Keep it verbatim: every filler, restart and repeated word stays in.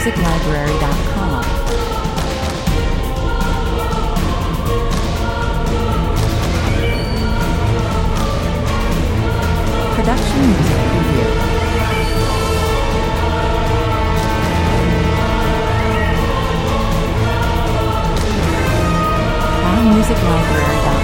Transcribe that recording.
music library dot com. Production Music Preview. on music library dot com.